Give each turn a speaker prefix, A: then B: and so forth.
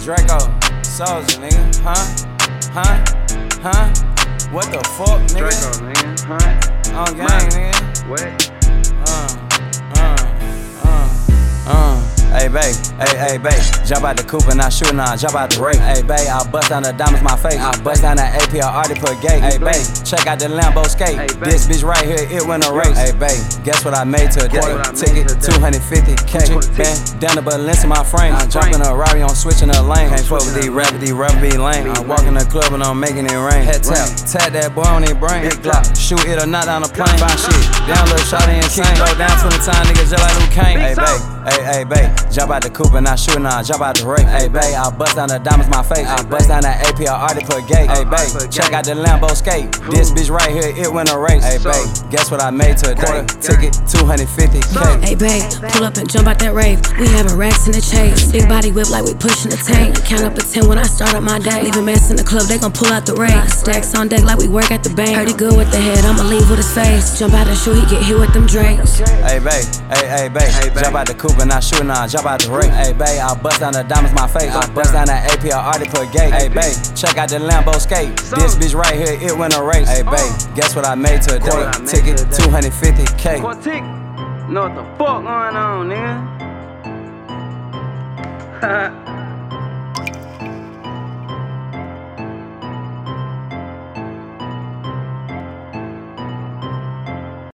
A: Draco, Soldier, nigga, huh? What the fuck, nigga?
B: Draco, nigga, huh?
A: On gang, nigga.
B: What?
A: Hey babe, jump out the coupe and I shoot and I jump out the rape. Hey babe, I bust down the diamonds my face. I bust down the AP, I already put gate. Hey babe, check out the Lambo skate. This bitch right here, it win a race. Hey babe, guess what I made to a quarter ticket? 250K. Band down the Balenciaga my frame. I'm jumping a Rari, I'm switching the lane. Can't fuck with these rappers be lame. I'm walking the club and I'm making it rain. Head tap that boy on his brain. Big Glock, shoot it or not on the plane. Find shit, down little shawty insane. Go down 20 times, niggas just like Luke Kane. Hey babe, jump out the coupe and I shoot and I jump out the rape. Hey babe, I bust down the diamonds my face. I bust down the AP, I already put gate. Hey babe, check out the Lambo skate. This bitch right here, it win a race. Hey babe, guess what I made to a quarter ticket? 250K.
C: Hey babe, pull up and jump out that rave. We having racks in the chase. Big body whip like we pushing the tank. Count up to 10 when I start up my day. Leave a mess in the club, they gon' pull out the race. Stacks on deck like we work at the bank. Heard he good with the head, I'ma leave with his face. Jump out the shoe, he get hit with them drakes.
A: Hey babe, jump out the coupe and I shoot and I jump out the rape. Hey babe, I bust down the diamonds my face. I bust down the AP, I already put gate. Hey babe, check out the Lambo skate. This bitch right here, it win a race. Hey babe, guess what I made to a quarter ticket? 250K.
B: Know what the fuck going on, nigga?